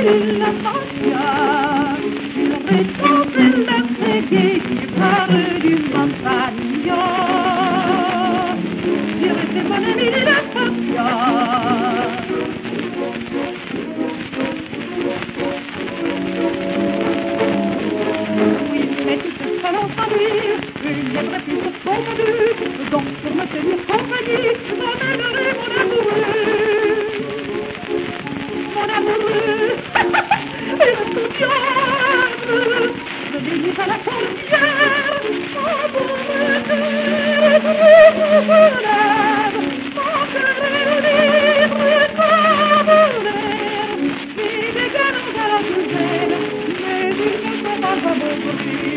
la mafia, il rétend la séguée qui parle du Mampagno. Dire c'est mon ami de la mafia. Oui, mais tout ce salon famille, il viendrait plus pour son but, donc pour me tenir compagnie, j'emmènerai mon amoureux. Mon amoureux, et le diable, je dénise à la frontière, mon bonheur, mon bonheur, mon cœur est libre comme l'air, et des galons à la douzaine, mais ils ne sont pas à mon profil.